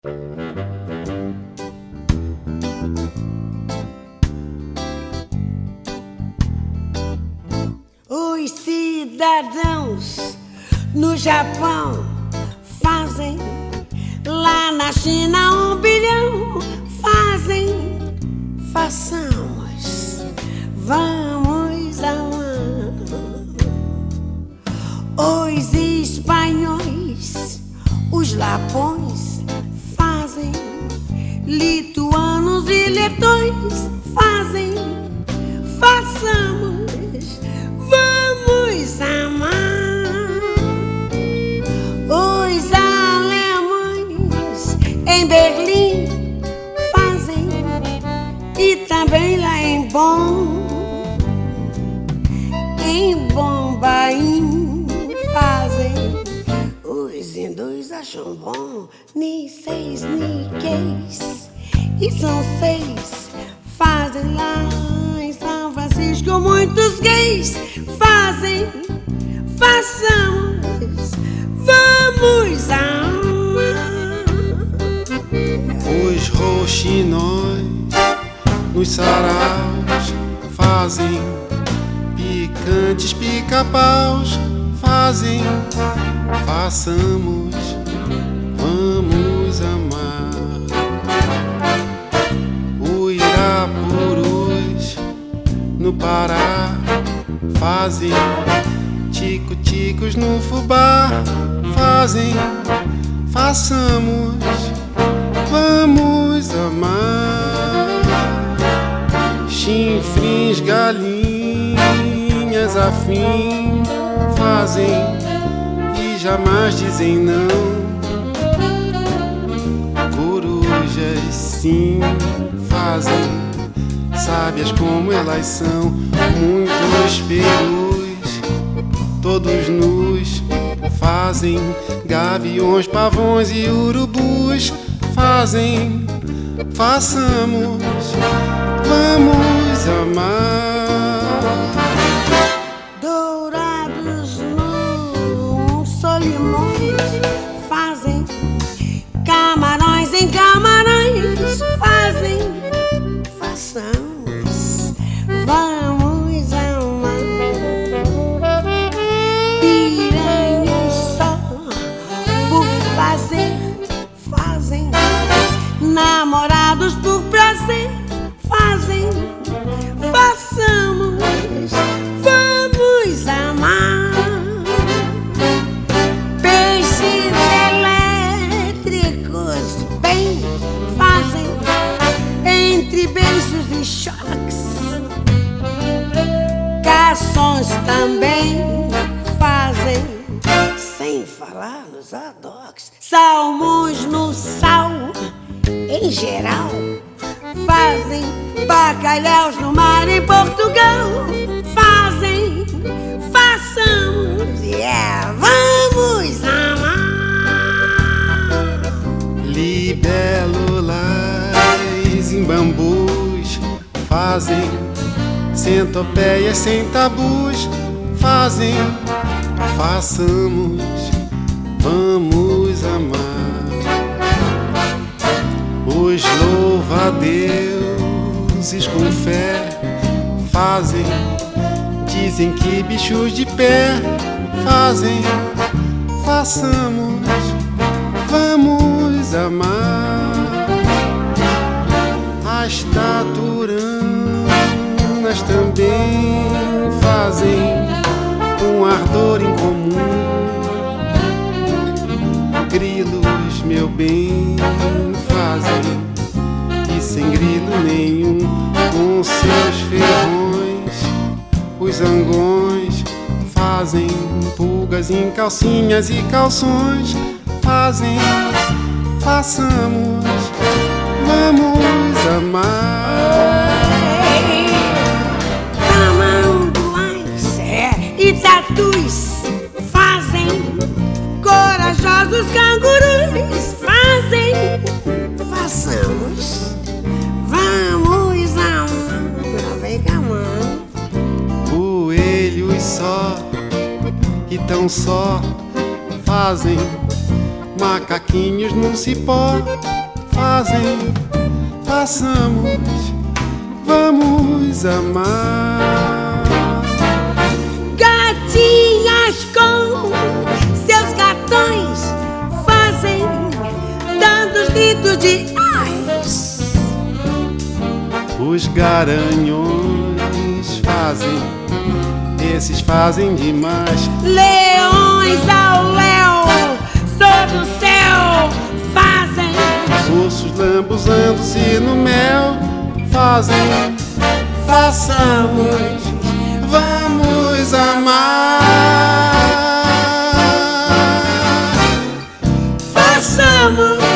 Os cidadãos no Japão fazem, lá na China 1 bilhão fazem. Façamos, vamos amar. Os espanhóis, os lapões fazem, lituanos e letões fazem. Façamos, vamos amar. Os alemães em Berlim fazem, e também lá em Bombaim fazem. Os hindus acham bom ni seis ni queis, e são 6 fazem lá em São Francisco. Muitos gays fazem. Façamos, vamos amar. Os roxinóis nos saraus fazem, picantes pica-paus fazem. Façamos, vamos amar. O Irapurus no Pará fazem, tico-ticos no fubá fazem. Façamos, vamos amar. Chinfrins, galinhas afim fazem, e jamais dizem não. Corujas sim fazem, sábias como elas são. Muitos perus, todos nus fazem. Gaviões, pavões e urubus fazem. Façamos, vamos amar. Dourados no Solimões fazem, camarões em Camarões fazem. Façamos, vamos amar. Piranhas só por fazer fazem, namorados por prazer fazem. Façamos, vamos amar. Peixes elétricos bem fazem, entre beijos e choques. Garçons também fazem, sem falar nos adoques. Salmões no sal em geral fazem, bacalhaus no mar em Portugal fazem. Façamos, yeah, vamos amar. Libélulas em bambus fazem, centopeias sem tabus fazem. Façamos, vamos amar. Os louva-deuses com fé fazem, dizem que bichos de pé fazem. Façamos, vamos amar. As taturanas também fazem, um ardor em comum. Grilos, meu bem, fazem, e sem grilo nenhum. Com seus ferrões, os zangões fazem, pulgas em calcinhas e calções fazem. Façamos, vamos amar. Tamanduás e tatus fazem, corajosos cangurus fazem. Façamos, vamos amar. Vem cá, mano. Coelhos só e tão só fazem, macaquinhos num cipó fazem, façamos, vamos amar. Gatinhas com seus gatões fazem, dando os gritos de ai. Os garanhões fazem, esses fazem demais. Leões ao léu, sob o céu, fazem. Ursos lambuzando-se no mel fazem, façamos, vamos amar. Façamos.